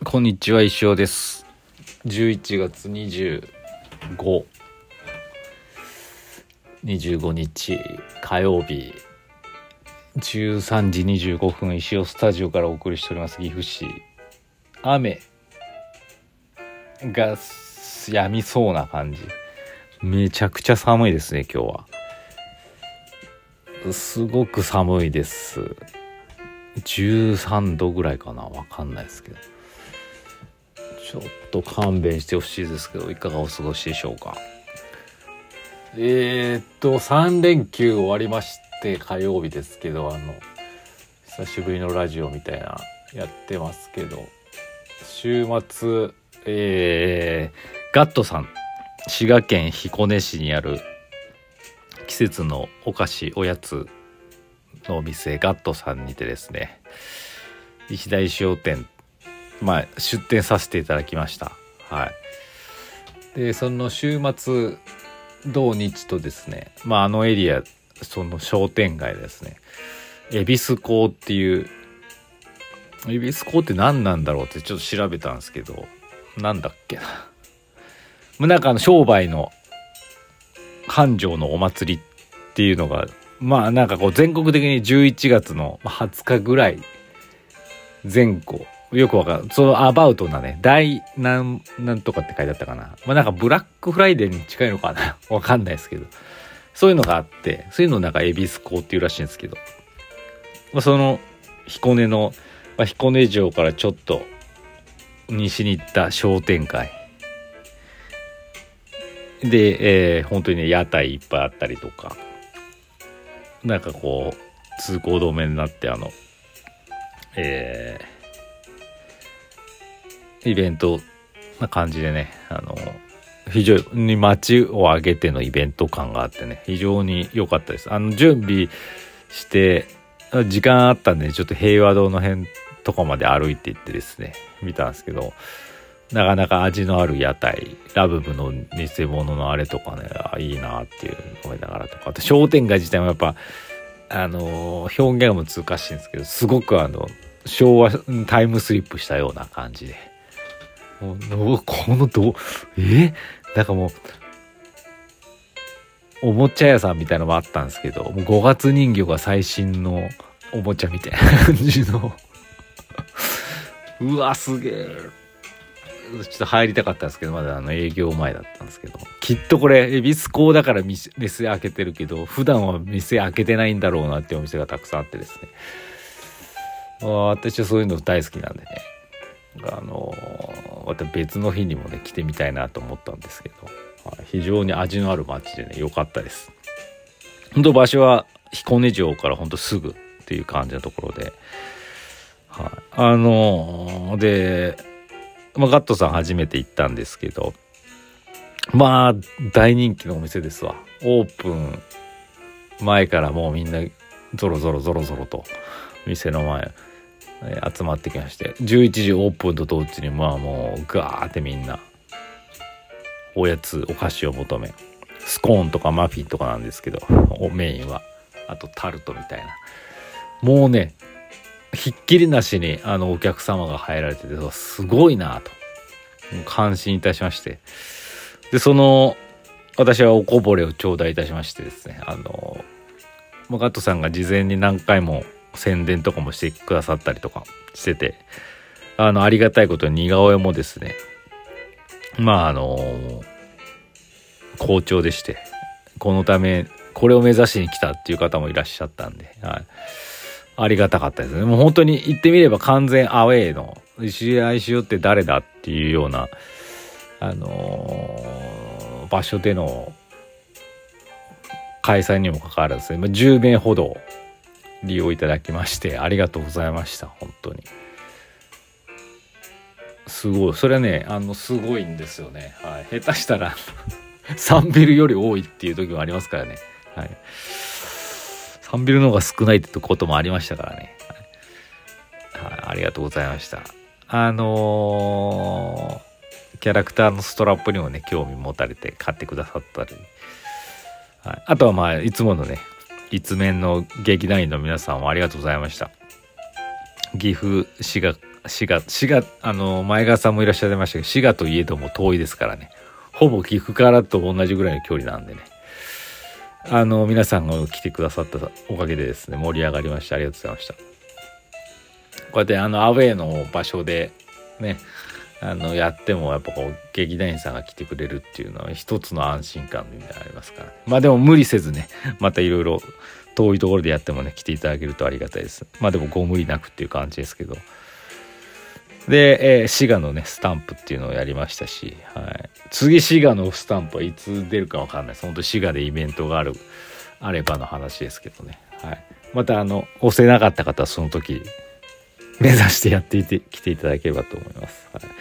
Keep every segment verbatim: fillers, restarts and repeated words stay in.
こんにちは、石尾です。じゅういちがつにじゅうご、にじゅうごにち火曜日じゅうさんじにじゅうごふん、石尾スタジオからお送りしております岐阜市。雨が止みそうな感じ。めちゃくちゃ寒いですね、今日は。すごく寒いです。じゅうさんどぐらいかな、わかんないですけど、ちょっと勘弁してほしいですけど、いかがお過ごしでしょうか。えー、っとさん連休終わりまして火曜日ですけど、あの久しぶりのラジオみたいなやってますけど、週末、えー、ガットさん、滋賀県彦根市にある季節のお菓子おやつのお店ガットさんにてですね、石田石尾店、まあ出店させていただきました。はい。でその週末土日とですね、まああのエリア、その商店街ですね、恵比寿港っていう、恵比寿港って何なんだろうってちょっと調べたんですけど、なんだっけな、もうなんかあの商売の繁盛のお祭りっていうのが、まあなんかこう全国的にじゅういちがつのはつかぐらい前後、よくわかる、そのアバウトなね、大なんなんとかって書いてあったかな、まあなんかブラックフライデーに近いのかなわかんないですけど、そういうのがあって、そういうのをなんか恵比寿港っていうらしいんですけど、まあ、その彦根の、まあ、彦根城からちょっと西に行った商店街で、えー、本当にね屋台いっぱいあったりとか、なんかこう通行止めになって、あのえー、イベントな感じでね、あの非常に街を挙げてのイベント感があってね、非常に良かったです。あの準備して時間あったんで、ちょっと平和堂の辺とかまで歩いて行ってですね見たんですけど、なかなか味のある屋台、ラブブの偽物のあれとかね、あ、いいなっていう思いながらとか、あと商店街自体もやっぱあのー、表現も難しいんですけど、すごくあの昭和タイムスリップしたような感じで、もうこのどえなんかもうおもちゃ屋さんみたいなのもあったんですけど、もうごがつ人形が最新のおもちゃみたいな感じのうわすげえ、ちょっと入りたかったんですけど、まだあの営業前だったんですけど、きっとこれ恵比寿港だから店開けてるけど、普段は店開けてないんだろうなっていうお店がたくさんあってですね、私はそういうの大好きなんでね、あのまた別の日にもね来てみたいなと思ったんですけど、非常に味のある街でね良かったです。本当場所は彦根城から本当すぐっていう感じのところで、はい、あのでまあ、ガットさん初めて行ったんですけど、まあ大人気のお店ですわ。オープン前からもうみんなゾロゾロゾロゾロと店の前、えー、集まってきまして、じゅういちじオープンと同時にまあもうガーってみんなおやつお菓子を求め、スコーンとかマフィンとかなんですけど、メインはあとタルトみたいな、もうねひっきりなしにあのお客様が入られてて、すごいなと感心いたしまして、でその私はおこぼれを頂戴いたしましてですね、あのガットさんが事前に何回も宣伝とかもしてくださったりとかしてて、あのありがたいことに似顔絵もですね、まああの好調でして、このためこれを目指しに来たっていう方もいらっしゃったんで、はい、ありがたかったですね。もう本当に言ってみれば完全アウェーの石田石尾って誰だっていうような、あのー、場所での開催にもかかわらず、ね、じゅうめいほど利用いただきましてありがとうございました。本当にすごい、それはねあのすごいんですよね、はい、下手したらさんビルより多いっていう時もありますからね、はい、さんビルの方が少ないってこともありましたからね、はいはい、ありがとうございました。あのー、キャラクターのストラップにもね興味持たれて買ってくださったり、はい、あとはまあいつものね一面の劇団員の皆さんもありがとうございました。岐阜滋賀滋賀滋賀あの前川さんもいらっしゃいましたけど、滋賀といえども遠いですからね、ほぼ岐阜からと同じぐらいの距離なんでね、あの皆さんが来てくださったおかげでですね、盛り上がりました。ありがとうございました。こうやってあのアウェーの場所でね、あのやってもやっぱこう劇団員さんが来てくれるっていうのは一つの安心感みたいなのありますから、ね、まあでも無理せずね、またいろいろ遠いところでやってもね来ていただけるとありがたいです。まあでもご無理なくっていう感じですけど、で、えー、滋賀のねスタンプっていうのをやりましたし、はい、次滋賀のスタンプはいつ出るかわかんないです。本当滋賀でイベントがあるあればの話ですけどね、はい、またあの押せなかった方はその時目指してやっていて来ていただければと思います。はい、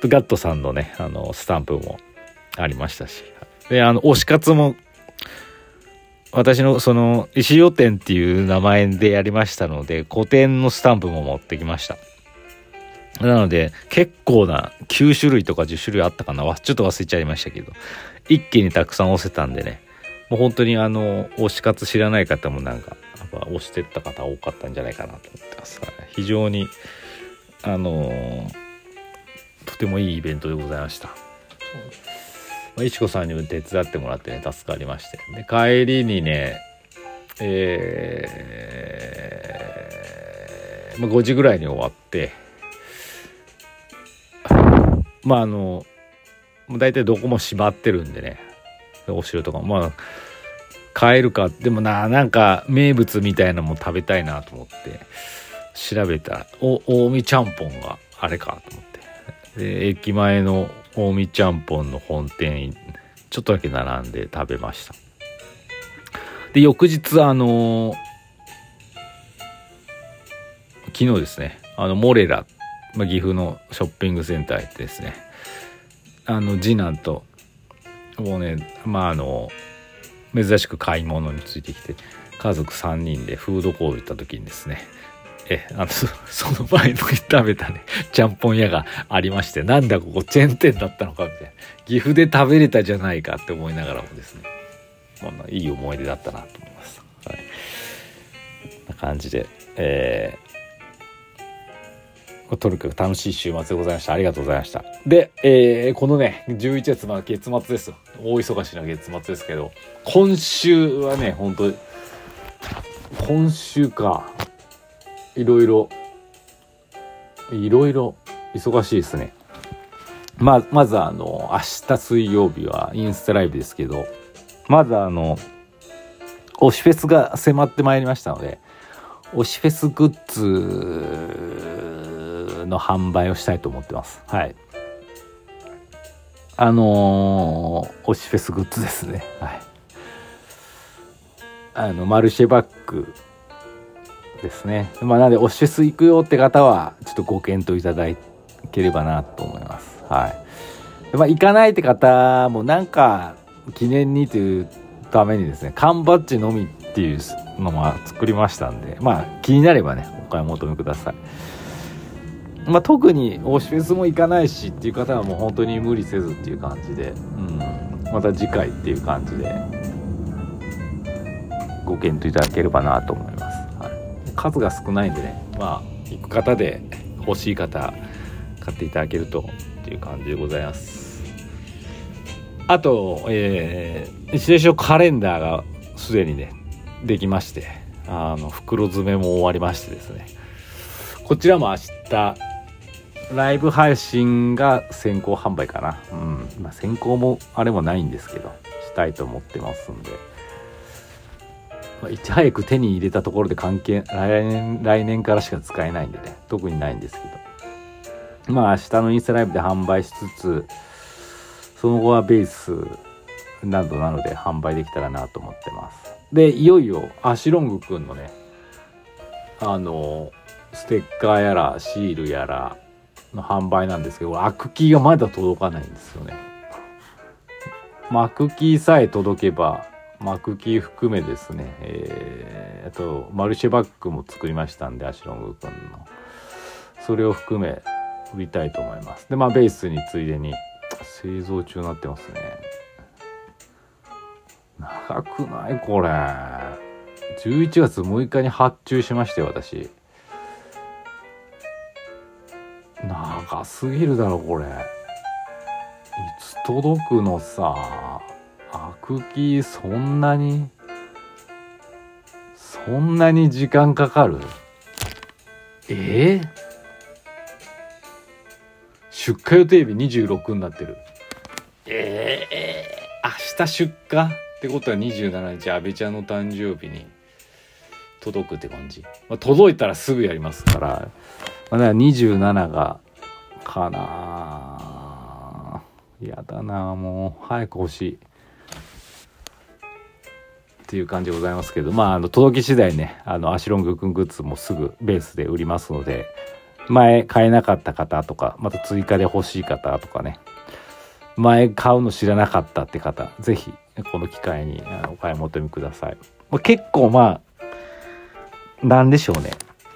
ガットさんのねあのスタンプもありましたし、であの推し活も私のその石尾店っていう名前でやりましたので、個展のスタンプも持ってきました。なので結構なきゅう種類とかじゅっ種類あったかな、ちょっと忘れちゃいましたけど、一気にたくさん押せたんでね、もう本当にあの推し活知らない方もなんかやっぱ押してった方多かったんじゃないかなと思ってます。非常にあのー、とてもいいイベントでございました。まあ、いちこさんにも手伝ってもらってね助かりまして、で帰りにねえーまあ、ごじぐらいに終わって、まああのだいたいどこも閉まってるんでね、お城とかもまあ帰るか、でもななんか名物みたいなのも食べたいなと思って調べたら、お近江ちゃんぽんがあれかと思って、で駅前の近江ちゃんぽんの本店ちょっとだけ並んで食べました。で翌日あの昨日ですね、あのモレラ、まあ、岐阜のショッピングセンター行ってですね、あの次男ともうねまああの珍しく買い物についてきて、家族さんにんでフードコート行った時にですね、えあの そ, その前の日食べたねちゃんぽん屋がありまして、なんだここチェーン店だったのかみたいな、岐阜で食べれたじゃないかって思いながらもですね、まあ、いい思い出だったなと思います。はい、こんな感じで、えー、とにかく楽しい週末でございました。ありがとうございました。で、えー、このねじゅういちがつ、まあ月末です。大忙しな月末ですけど、今週はね本当今週かいろいろいろいろ忙しいですね。まあ、まずあの明日水曜日はインスタライブですけど、まずあの推しフェスが迫ってまいりましたので、推しフェスグッズの販売をしたいと思ってます。はい、あのー、推しフェスグッズですね。はい、あのマルシェバッグですね。まあなんで推しフェス行くよって方はちょっとご検討いただければなと思います。はい。でまあ行かないって方もなんか記念にというためにですね、缶バッジのみっていうのも作りましたんで、まあ気になればねお買い求めください。まあ特に推しフェスも行かないしっていう方はもう本当に無理せずっていう感じで、うん、また次回っていう感じでご検討いただければなと思います。数が少ないんでね、まあ行く方で欲しい方買っていただけるとっていう感じでございます。あと、えー、一年カレンダーがすでにねできまして、あの袋詰めも終わりましてですね、こちらも明日ライブ配信が先行販売かな、うん、まあ、先行もあれもないんですけどしたいと思ってますんで、いち早く手に入れたところで関係来年来年からしか使えないんでね特にないんですけど、まあ明日のインスタライブで販売しつつ、その後はベースなどなので販売できたらなと思ってます。でいよいよアシロングくんのねあのステッカーやらシールやらの販売なんですけど、アクキーがまだ届かないんですよね。アクキーさえ届けばマクキー含めですね、えー、あとマルシェバッグも作りましたんで、アシロングくんのそれを含め売りたいと思います。でまあベースについでに製造中になってますね。長くないこれ。じゅういちがつむいかに発注しましたよ私。 ばすぎるだろこれ。いつ届くのさ。アクキーそんなにそんなに時間かかる？えー、出荷予定日にじゅうろくになってる。えー、明日出荷ってことはにじゅうしちにち安倍ちゃんの誕生日に届くって感じ。まあ、届いたらすぐやりますから、まあ、だからにじゅうしちがかな。やだな、もう早く欲しいっていう感じでございますけど、まあ、あの届き次第ね、あのアシロングくんグッズもすぐベースで売りますので、前買えなかった方とか、また追加で欲しい方とかね、前買うの知らなかったって方、ぜひこの機会にお買い求めください。まあ、結構まあなんでしょうね、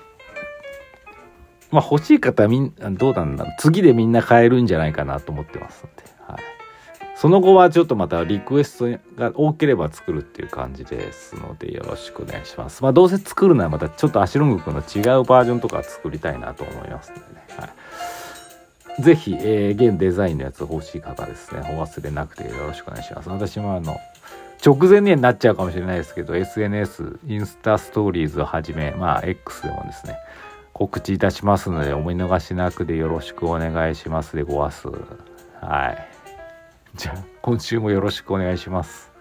まあ欲しい方はみんどうなんだろう、次でみんな買えるんじゃないかなと思ってますので、はい、その後はちょっとまたリクエストが多ければ作るっていう感じですので、よろしくお願いします。まあどうせ作るならまたちょっとアシロング君の違うバージョンとか作りたいなと思いますのでね、はい、ぜひ、えー、現デザインのやつ欲しい方ですね、お忘れなくてよろしくお願いします。私もあの直前になっちゃうかもしれないですけど、 エスエヌエス インスタストーリーズをはじめ、まあ X でもですね告知いたしますので、お見逃しなくでよろしくお願いしますでごわす。はい、じゃあ今週もよろしくお願いします。